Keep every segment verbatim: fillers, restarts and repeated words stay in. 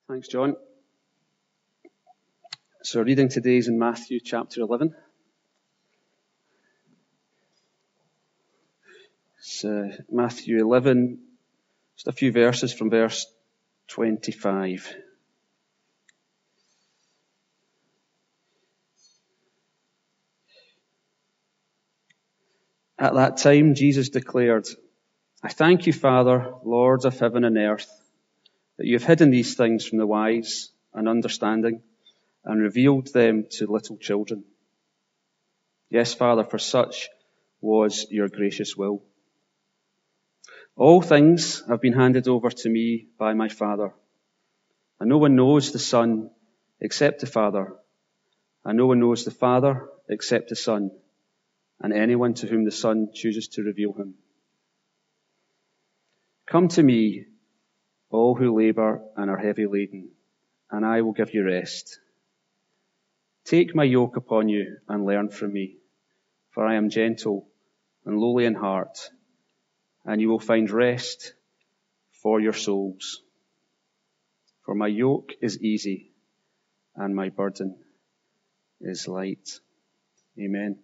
Thanks, John. So our reading today is in Matthew chapter eleven. It's uh, Matthew eleven, just a few verses from verse twenty-five. At that time, Jesus declared, "I thank you, Father, Lord of heaven and earth, that you have hidden these things from the wise and understanding and revealed them to little children. Yes, Father, for such was your gracious will. All things have been handed over to me by my Father, and no one knows the Son except the Father, and no one knows the Father except the Son, and anyone to whom the Son chooses to reveal him. Come to me, all who labor and are heavy laden, and I will give you rest. Take my yoke upon you and learn from me, for I am gentle and lowly in heart, and you will find rest for your souls. For my yoke is easy and my burden is light." Amen.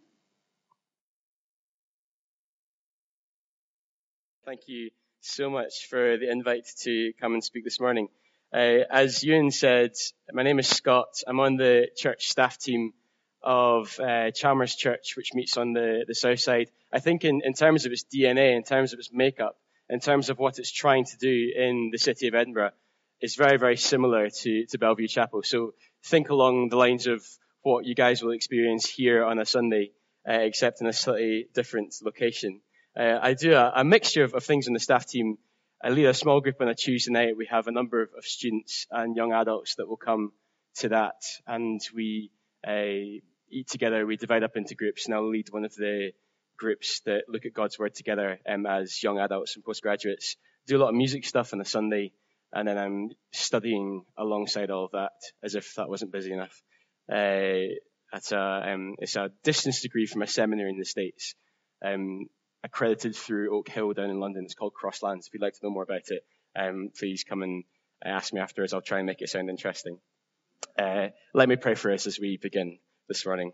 Thank you so much for the invite to come and speak this morning. Uh, as Ewan said, my name is Scott. I'm on the church staff team of uh, Chalmers Church, which meets on the, the south side. I think in, in terms of its D N A, in terms of its makeup, in terms of what it's trying to do in the city of Edinburgh, it's very, very similar to, to Bellevue Chapel. So think along the lines of what you guys will experience here on a Sunday, uh, except in a slightly different location. Uh, I do a, a mixture of, of things on the staff team. I lead a small group on a Tuesday night. We have a number of, of students and young adults that will come to that, and we uh, eat together. We divide up into groups, and I'll lead one of the groups that look at God's Word together um, as young adults and postgraduates. Do a lot of music stuff on a Sunday, and then I'm studying alongside all of that, as if that wasn't busy enough. Uh, it's, a, um, it's a distance degree from a seminary in the States. Um, accredited through Oak Hill down in London. It's called Crosslands. If you'd like to know more about it, um, please come and ask me afterwards. I'll try and make it sound interesting. Uh, let me pray for us as we begin this morning.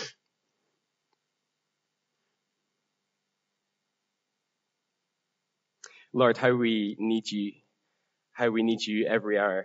Lord, how we need you, how we need you every hour.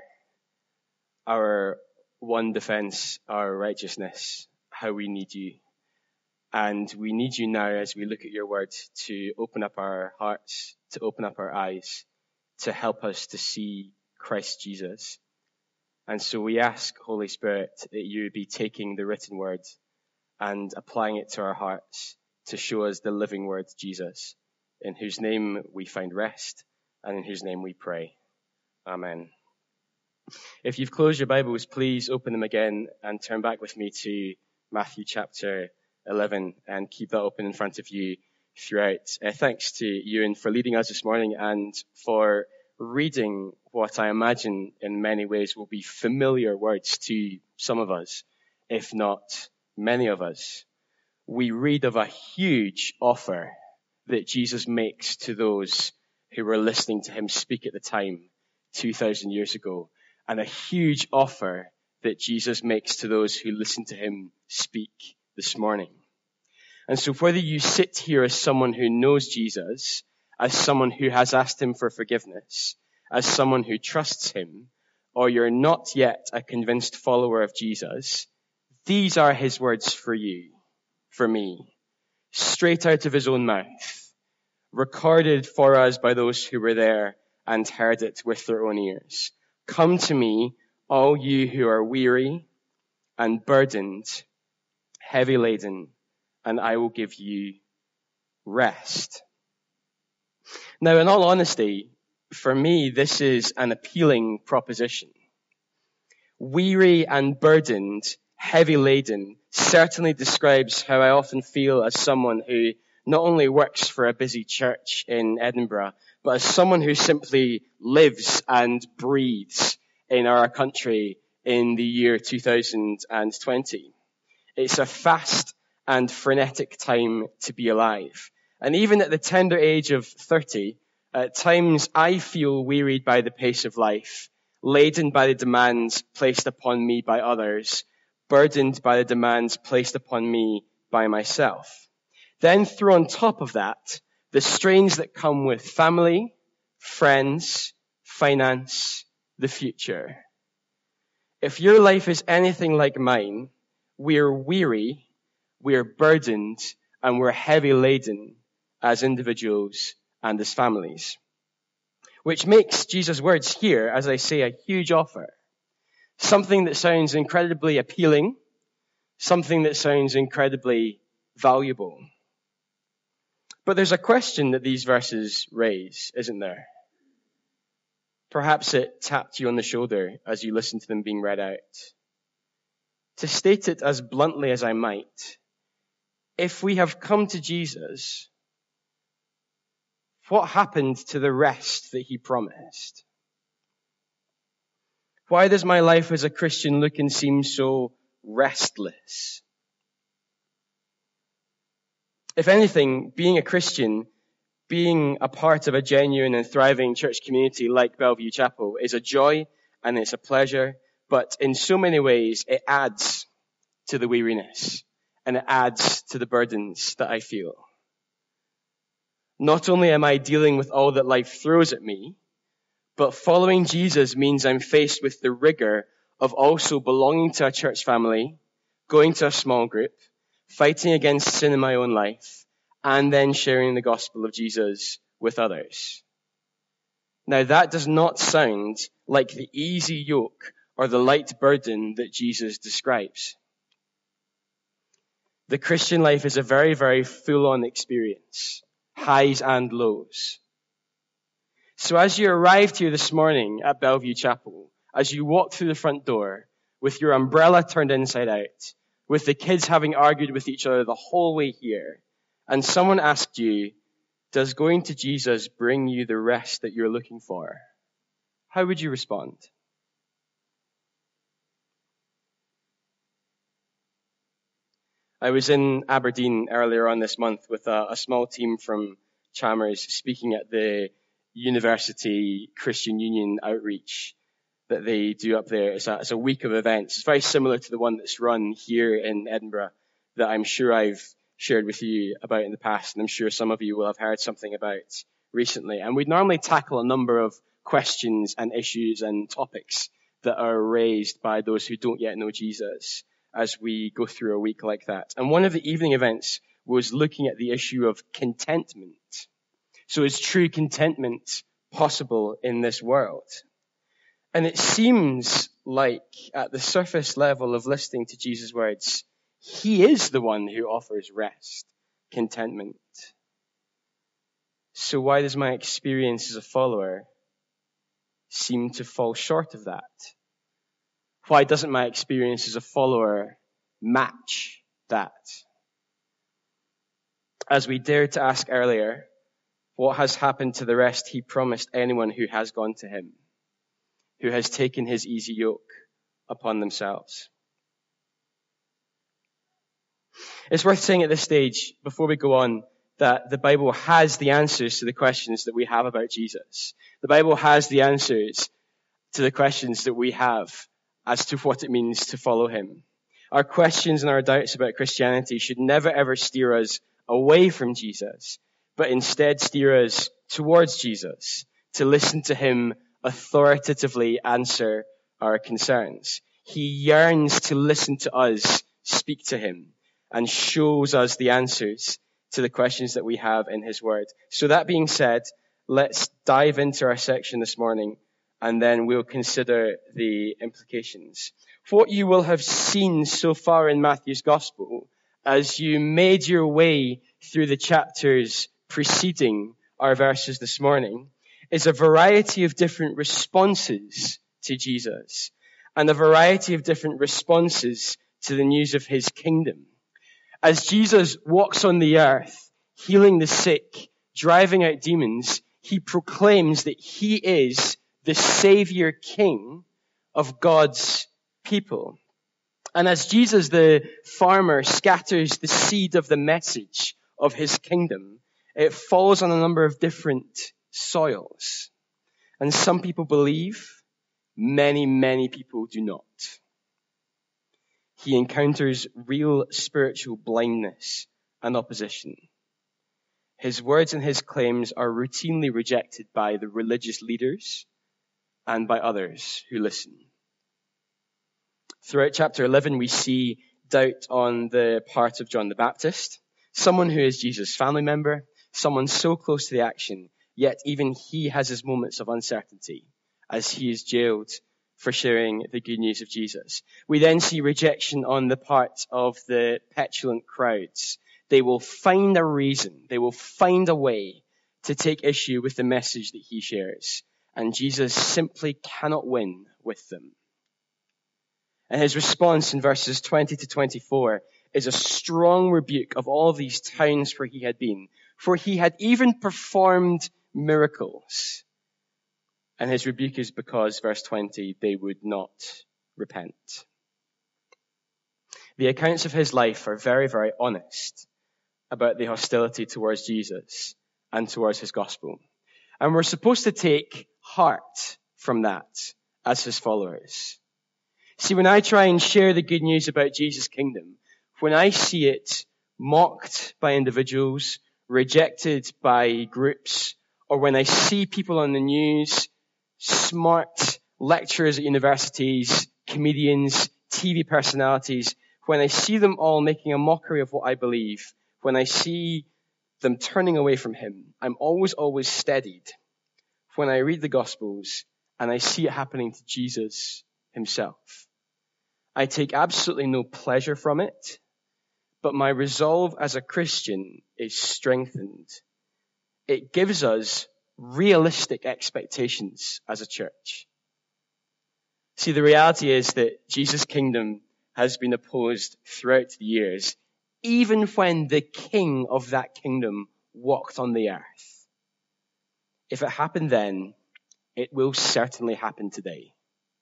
Our one defense, our righteousness, how we need you. And we need you now as we look at your word to open up our hearts, to open up our eyes, to help us to see Christ Jesus. And so we ask, Holy Spirit, that you would be taking the written word and applying it to our hearts to show us the living word, Jesus, in whose name we find rest and in whose name we pray. Amen. If you've closed your Bibles, please open them again and turn back with me to Matthew chapter eleven and keep that open in front of you throughout. Uh, thanks to Ewan for leading us this morning and for reading what I imagine in many ways will be familiar words to some of us, if not many of us. We read of a huge offer that Jesus makes to those who were listening to him speak at the time, two thousand years ago, and a huge offer that Jesus makes to those who listen to him speak this morning. And so whether you sit here as someone who knows Jesus, as someone who has asked him for forgiveness, as someone who trusts him, or you're not yet a convinced follower of Jesus, these are his words for you, for me, straight out of his own mouth, recorded for us by those who were there and heard it with their own ears. Come to me, all you who are weary and burdened, heavy laden, and I will give you rest. Now, in all honesty, for me, this is an appealing proposition. Weary and burdened, heavy laden, certainly describes how I often feel as someone who not only works for a busy church in Edinburgh, but as someone who simply lives and breathes in our country in the year two thousand twenty. It's a fast and frenetic time to be alive. And even at the tender age of thirty, at times I feel wearied by the pace of life, laden by the demands placed upon me by others, burdened by the demands placed upon me by myself. Then throw on top of that the strains that come with family, friends, finance, the future. If your life is anything like mine, we're weary, we're burdened, and we're heavy laden as individuals and as families. Which makes Jesus' words here, as I say, a huge offer. Something that sounds incredibly appealing, something that sounds incredibly valuable. But there's a question that these verses raise, isn't there? Perhaps it tapped you on the shoulder as you listened to them being read out. To state it as bluntly as I might, if we have come to Jesus, what happened to the rest that he promised? Why does my life as a Christian look and seem so restless? If anything, being a Christian, being a part of a genuine and thriving church community like Bellevue Chapel is a joy and it's a pleasure, but in so many ways it adds to the weariness and it adds to the burdens that I feel. Not only am I dealing with all that life throws at me, but following Jesus means I'm faced with the rigor of also belonging to a church family, going to a small group, fighting against sin in my own life, and then sharing the gospel of Jesus with others. Now that does not sound like the easy yoke or the light burden that Jesus describes. The Christian life is a very, very full-on experience, highs and lows. So as you arrived here this morning at Bellevue Chapel, as you walked through the front door with your umbrella turned inside out, with the kids having argued with each other the whole way here, and someone asked you, does going to Jesus bring you the rest that you're looking for? How would you respond? I was in Aberdeen earlier on this month with a, a small team from Chalmers speaking at the University Christian Union outreach that they do up there. It's a, it's a week of events. It's very similar to the one that's run here in Edinburgh that I'm sure I've shared with you about in the past, and I'm sure some of you will have heard something about recently. And we'd normally tackle a number of questions and issues and topics that are raised by those who don't yet know Jesus as we go through a week like that. And one of the evening events was looking at the issue of contentment. So is true contentment possible in this world? And it seems like at the surface level of listening to Jesus' words, he is the one who offers rest, contentment. So why does my experience as a follower seem to fall short of that? Why doesn't my experience as a follower match that? As we dared to ask earlier, what has happened to the rest he promised anyone who has gone to him, who has taken his easy yoke upon themselves? It's worth saying at this stage, before we go on, that the Bible has the answers to the questions that we have about Jesus. The Bible has the answers to the questions that we have as to what it means to follow him. Our questions and our doubts about Christianity should never ever steer us away from Jesus, but instead steer us towards Jesus, to listen to him authoritatively answer our concerns. He yearns to listen to us speak to him and shows us the answers to the questions that we have in his word. So that being said, let's dive into our section this morning, and then we'll consider the implications. What you will have seen so far in Matthew's gospel, as you made your way through the chapters preceding our verses this morning, is a variety of different responses to Jesus, and a variety of different responses to the news of his kingdom. As Jesus walks on the earth, healing the sick, driving out demons, he proclaims that he is the Savior King of God's people. And as Jesus, the farmer, scatters the seed of the message of his kingdom, it falls on a number of different soils. And some people believe, Many, many people do not. He encounters real spiritual blindness and opposition. His words and his claims are routinely rejected by the religious leaders and by others who listen. Throughout chapter eleven, we see doubt on the part of John the Baptist, someone who is Jesus' family member, someone so close to the action, yet even he has his moments of uncertainty as he is jailed for sharing the good news of Jesus. We then see rejection on the part of the petulant crowds. They will find a reason, they will find a way to take issue with the message that he shares. And Jesus simply cannot win with them. And his response in verses twenty to twenty-four is a strong rebuke of all these towns where he had been. For he had even performed miracles. And his rebuke is because, verse twenty, they would not repent. The accounts of his life are very, very honest about the hostility towards Jesus and towards his gospel. And we're supposed to take heart from that as his followers. See, when I try and share the good news about Jesus' kingdom, when I see it mocked by individuals, rejected by groups, or when I see people on the news, smart lecturers at universities, comedians, T V personalities, when I see them all making a mockery of what I believe, when I see them turning away from him, I'm always, always steadied when I read the Gospels and I see it happening to Jesus himself. I take absolutely no pleasure from it, but my resolve as a Christian is strengthened. It gives us realistic expectations as a church. See, the reality is that Jesus' kingdom has been opposed throughout the years, even when the king of that kingdom walked on the earth. If it happened then, it will certainly happen today.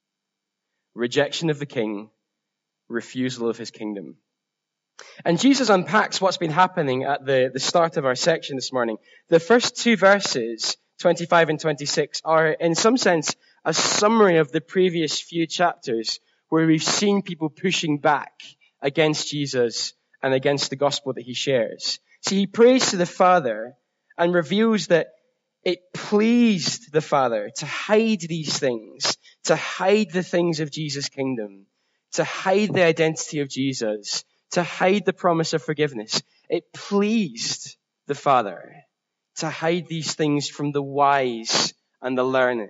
Rejection of the king, refusal of his kingdom. And Jesus unpacks what's been happening at the, the start of our section this morning. The first two verses, twenty-five and twenty-six, are in some sense a summary of the previous few chapters where we've seen people pushing back against Jesus and against the gospel that he shares. See, he prays to the Father and reveals that it pleased the Father to hide these things, to hide the things of Jesus' kingdom, to hide the identity of Jesus, to hide the promise of forgiveness. It pleased the Father to hide these things from the wise and the learned.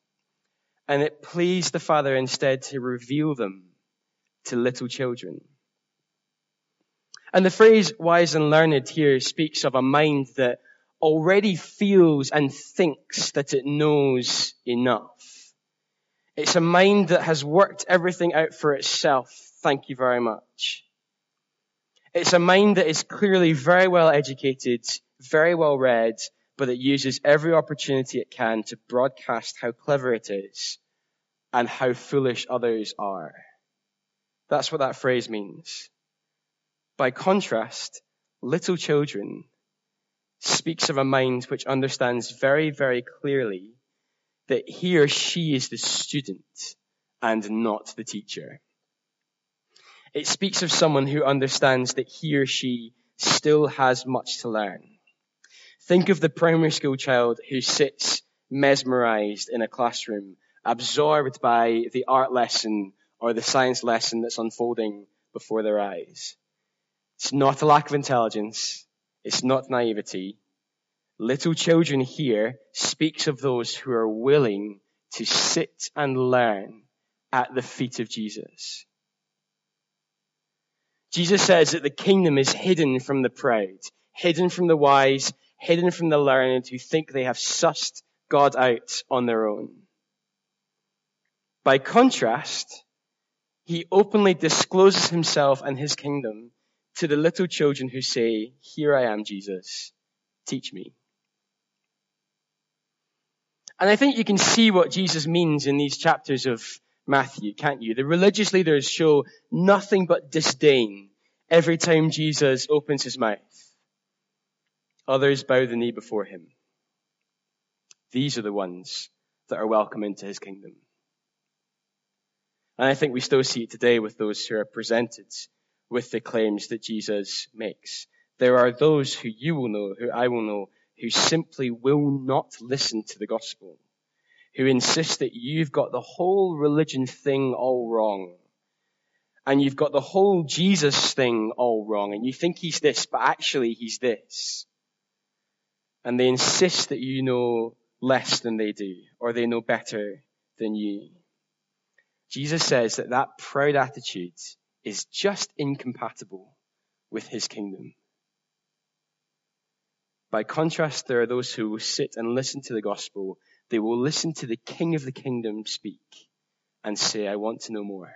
And it pleased the Father instead to reveal them to little children. And the phrase wise and learned here speaks of a mind that already feels and thinks that it knows enough. It's a mind that has worked everything out for itself. Thank you very much. It's a mind that is clearly very well educated, very well read, but it uses every opportunity it can to broadcast how clever it is and how foolish others are. That's what that phrase means. By contrast, little children speaks of a mind which understands very, very clearly that he or she is the student and not the teacher. It speaks of someone who understands that he or she still has much to learn. Think of the primary school child who sits mesmerized in a classroom, absorbed by the art lesson or the science lesson that's unfolding before their eyes. It's not a lack of intelligence. It's not naivety. Little children here speaks of those who are willing to sit and learn at the feet of Jesus. Jesus says that the kingdom is hidden from the proud, hidden from the wise, hidden from the learned who think they have sussed God out on their own. By contrast, he openly discloses himself and his kingdom to the little children who say, "Here I am, Jesus, teach me." And I think you can see what Jesus means in these chapters of Matthew, can't you? The religious leaders show nothing but disdain every time Jesus opens his mouth. Others bow the knee before him. These are the ones that are welcome into his kingdom. And I think we still see it today with those who are presented with the claims that Jesus makes. There are those who you will know, who I will know, who simply will not listen to the gospel, who insist that you've got the whole religion thing all wrong, and you've got the whole Jesus thing all wrong, and you think he's this, but actually he's this. And they insist that you know less than they do, or they know better than you. Jesus says that that proud attitude is just incompatible with his kingdom. By contrast, there are those who will sit and listen to the gospel. They will listen to the King of the kingdom speak and say, I want to know more.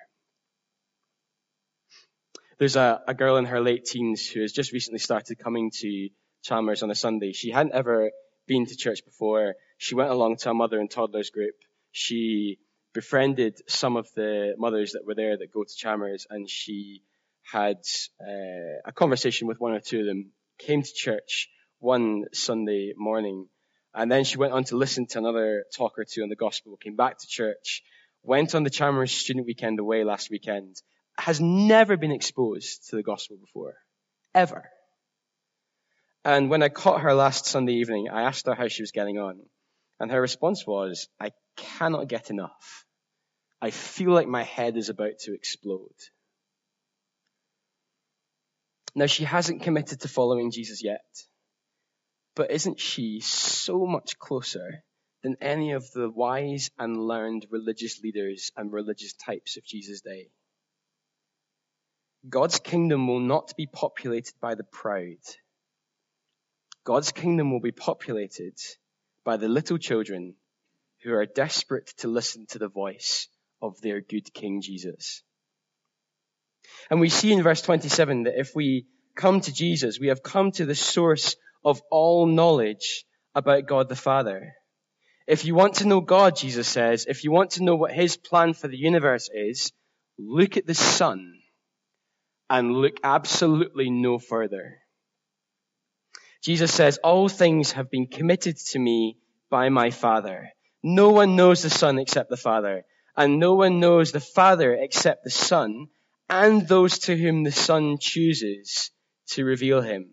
There's a, a girl in her late teens who has just recently started coming to Chalmers on a Sunday. She hadn't ever been to church before. She went along to a mother and toddlers group. She befriended some of the mothers that were there that go to Chalmers, and she had uh, a conversation with one or two of them, came to church one Sunday morning, and then she went on to listen to another talk or two on the gospel, came back to church, went on the Chalmers student weekend away last weekend, has never been exposed to the gospel before, ever. And when I caught her last Sunday evening, I asked her how she was getting on, and her response was, I cannot get enough. I feel like my head is about to explode. Now, she hasn't committed to following Jesus yet, but isn't she so much closer than any of the wise and learned religious leaders and religious types of Jesus' day? God's kingdom will not be populated by the proud. God's kingdom will be populated by the little children who are desperate to listen to the voice of their good King Jesus. And we see in verse twenty-seven that if we come to Jesus, we have come to the source of all knowledge about God the Father. If you want to know God, Jesus says, if you want to know what his plan for the universe is, look at the Son and look absolutely no further. Jesus says, all things have been committed to me by my Father. No one knows the Son except the Father, and no one knows the Father except the Son, and those to whom the Son chooses to reveal him.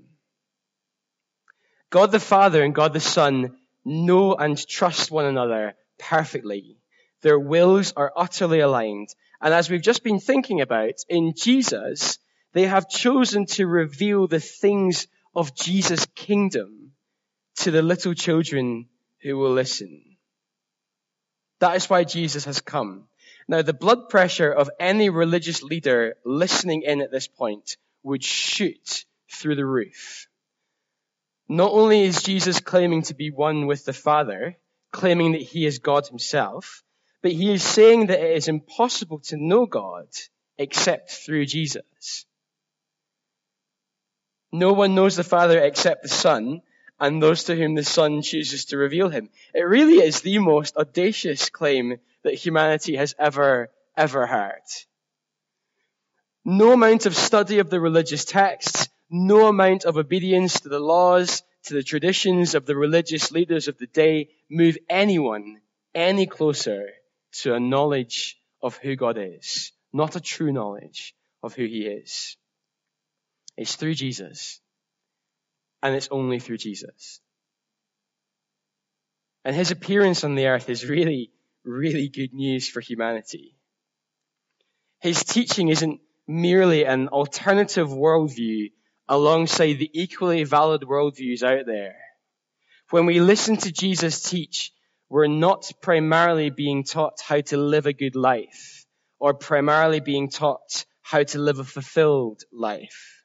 God the Father and God the Son know and trust one another perfectly. Their wills are utterly aligned. And as we've just been thinking about, in Jesus, they have chosen to reveal the things of Jesus' kingdom to the little children who will listen. That is why Jesus has come. Now, the blood pressure of any religious leader listening in at this point would shoot through the roof. Not only is Jesus claiming to be one with the Father, claiming that he is God himself, but he is saying that it is impossible to know God except through Jesus. No one knows the Father except the Son, and those to whom the Son chooses to reveal him. It really is the most audacious claim that humanity has ever, ever heard. No amount of study of the religious texts, no amount of obedience to the laws, to the traditions of the religious leaders of the day move anyone any closer to a knowledge of who God is, not a true knowledge of who he is. It's through Jesus, and it's only through Jesus. And his appearance on the earth is really, really good news for humanity. His teaching isn't merely an alternative worldview alongside the equally valid worldviews out there. When we listen to Jesus teach, we're not primarily being taught how to live a good life, or primarily being taught how to live a fulfilled life.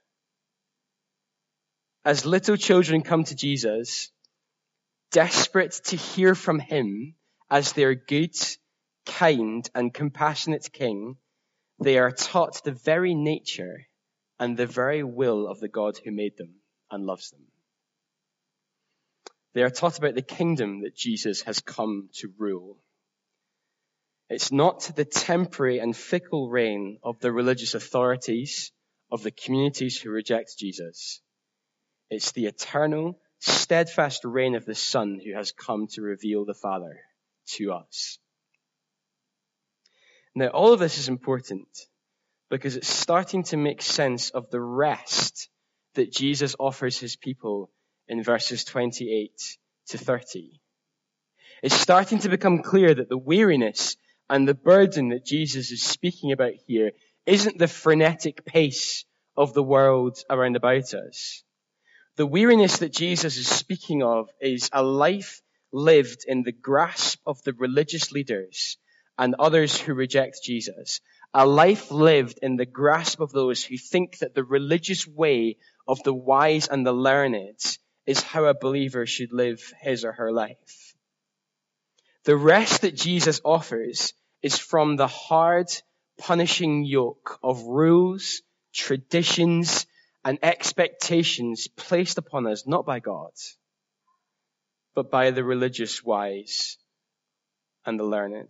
As little children come to Jesus, desperate to hear from him as their good, kind, and compassionate King, they are taught the very nature and the very will of the God who made them and loves them. They are taught about the kingdom that Jesus has come to rule. It's not the temporary and fickle reign of the religious authorities of the communities who reject Jesus. It's the eternal, steadfast reign of the Son who has come to reveal the Father to us. Now, all of this is important because it's starting to make sense of the rest that Jesus offers his people in verses twenty-eight to thirty. It's starting to become clear that the weariness and the burden that Jesus is speaking about here isn't the frenetic pace of the world around about us. The weariness that Jesus is speaking of is a life lived in the grasp of the religious leaders and others who reject Jesus. A life lived in the grasp of those who think that the religious way of the wise and the learned is how a believer should live his or her life. The rest that Jesus offers is from the hard, punishing yoke of rules, traditions, and expectations placed upon us not by God, but by the religious wise and the learned.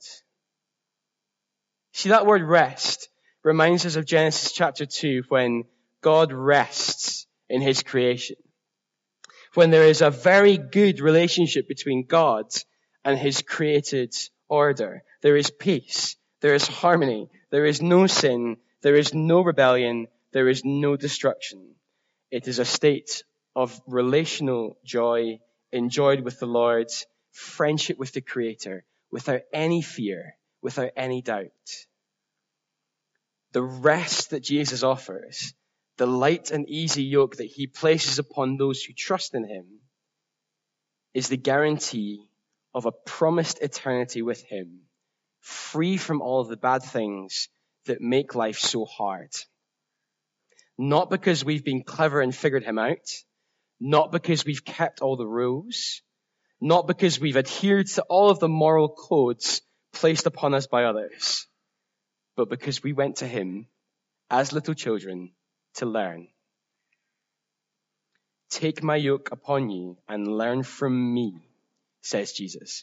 See, that word rest reminds us of Genesis chapter two, when God rests in his creation. When there is a very good relationship between God and his created order. There is peace. There is harmony. There is no sin. There is no rebellion. There is no destruction. It is a state of relational joy, enjoyed with the Lord, friendship with the Creator, without any fear, without any doubt. The rest that Jesus offers, the light and easy yoke that he places upon those who trust in him, is the guarantee of a promised eternity with him, free from all of the bad things that make life so hard. Not because we've been clever and figured him out, not because we've kept all the rules, not because we've adhered to all of the moral codes placed upon us by others, but because we went to him as little children to learn. Take my yoke upon you and learn from me, says Jesus.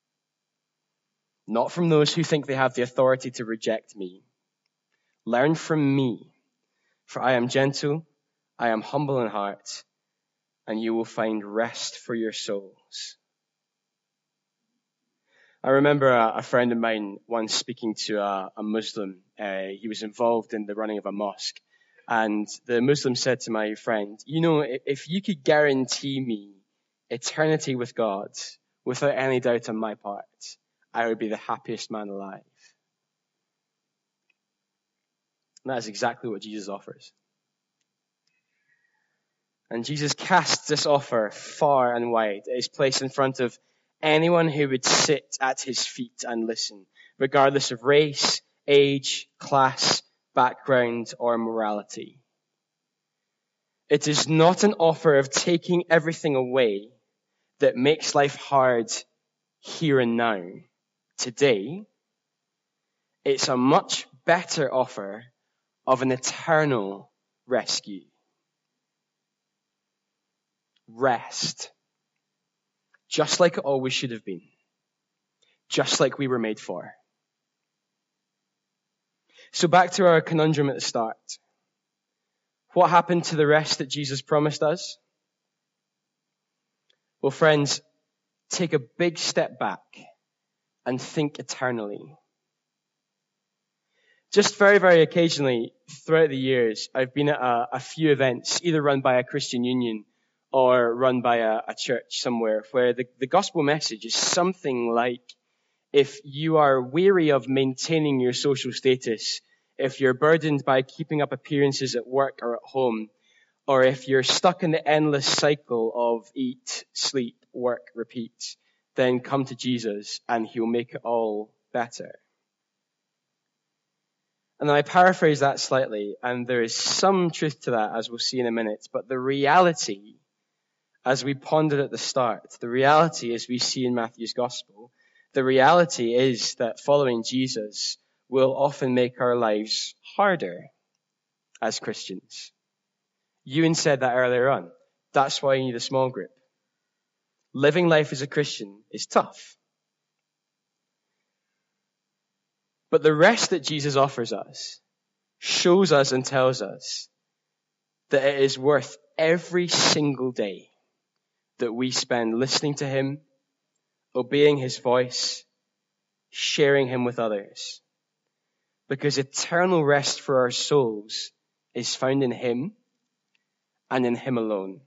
Not from those who think they have the authority to reject me. Learn from me, for I am gentle, I am humble in heart, and you will find rest for your souls. I remember a, a friend of mine once speaking to a, a Muslim. Uh, he was involved in the running of a mosque. And the Muslim said to my friend, you know, if you could guarantee me eternity with God without any doubt on my part, I would be the happiest man alive. And that is exactly what Jesus offers. And Jesus casts this offer far and wide. It is placed in front of anyone who would sit at his feet and listen, regardless of race, age, class, background, or morality. It is not an offer of taking everything away that makes life hard here and now, today. It's a much better offer of an eternal rescue. Rest. Just like it always should have been. Just like we were made for. So back to our conundrum at the start. What happened to the rest that Jesus promised us? Well, friends, take a big step back and think eternally. Just very, very occasionally throughout the years, I've been at a, a few events, either run by a Christian union or run by a, a church somewhere, where the, the gospel message is something like, if you are weary of maintaining your social status, if you're burdened by keeping up appearances at work or at home, or if you're stuck in the endless cycle of eat, sleep, work, repeat, then come to Jesus and he'll make it all better. And I paraphrase that slightly, and there is some truth to that, as we'll see in a minute, but the reality, as we pondered at the start, the reality as we see in Matthew's gospel, the reality is that following Jesus will often make our lives harder as Christians. Ewan said that earlier on. That's why you need a small group. Living life as a Christian is tough. But the rest that Jesus offers us shows us and tells us that it is worth every single day that we spend listening to him, obeying his voice, sharing him with others. because eternal rest for our souls is found in him and in him alone.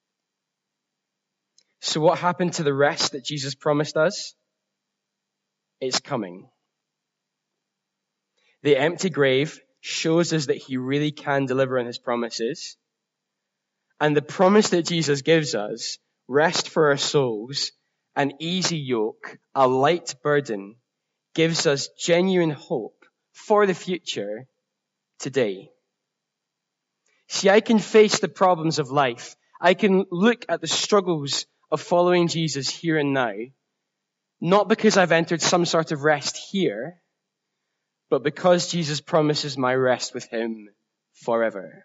So what happened to the rest that Jesus promised us? It's coming. The empty grave shows us that he really can deliver on his promises. And the promise that Jesus gives us, rest for our souls, an easy yoke, a light burden, gives us genuine hope for the future today. See, I can face the problems of life. I can look at the struggles of following Jesus here and now, not because I've entered some sort of rest here, but because Jesus promises my rest with him forever.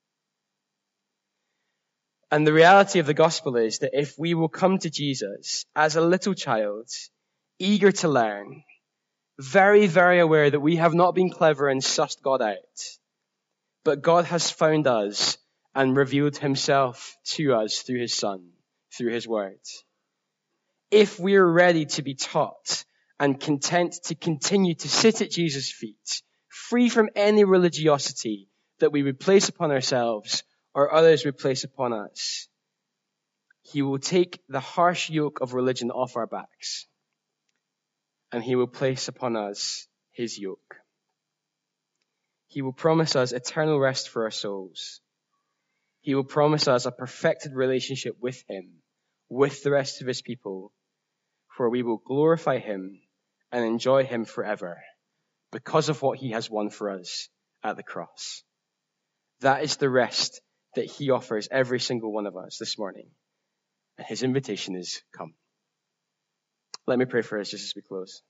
And the reality of the gospel is that if we will come to Jesus as a little child, eager to learn, very, very aware that we have not been clever and sussed God out, but God has found us and revealed himself to us through his Son, through his word. If we're ready to be taught and content to continue to sit at Jesus' feet, free from any religiosity that we would place upon ourselves or others would place upon us, he will take the harsh yoke of religion off our backs, and he will place upon us his yoke. He will promise us eternal rest for our souls. He will promise us a perfected relationship with him, with the rest of his people, where we will glorify him and enjoy him forever because of what he has won for us at the cross. That is the rest that he offers every single one of us this morning. And his invitation is, come. Let me pray for us just as we close.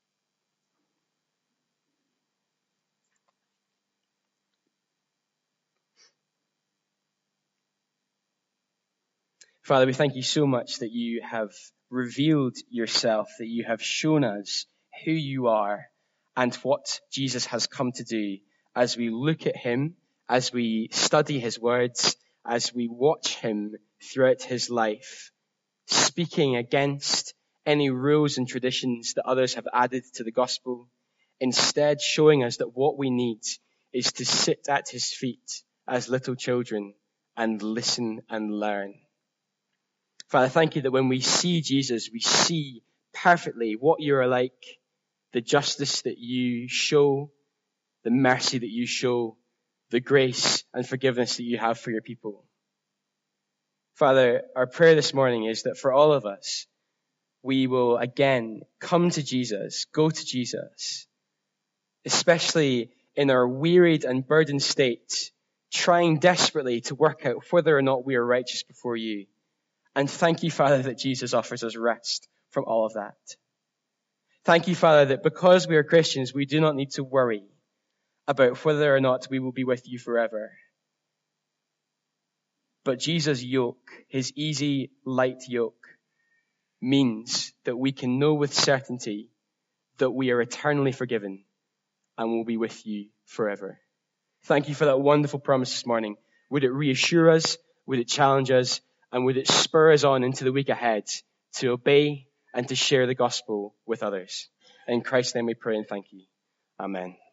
Father, we thank you so much that you have revealed yourself, that you have shown us who you are and what Jesus has come to do as we look at him, as we study his words, as we watch him throughout his life, speaking against any rules and traditions that others have added to the gospel, instead showing us that what we need is to sit at his feet as little children and listen and learn. Father, thank you that when we see Jesus, we see perfectly what you are like, the justice that you show, the mercy that you show, the grace and forgiveness that you have for your people. Father, our prayer this morning is that for all of us, we will again come to Jesus, go to Jesus, especially in our wearied and burdened state, trying desperately to work out whether or not we are righteous before you. And thank you, Father, that Jesus offers us rest from all of that. Thank you, Father, that because we are Christians, we do not need to worry about whether or not we will be with you forever. But Jesus' yoke, his easy, light yoke, means that we can know with certainty that we are eternally forgiven and will be with you forever. Thank you for that wonderful promise this morning. Would it reassure us? Would it challenge us? And would it spur us on into the week ahead to obey and to share the gospel with others? In Christ's name we pray and thank you. Amen.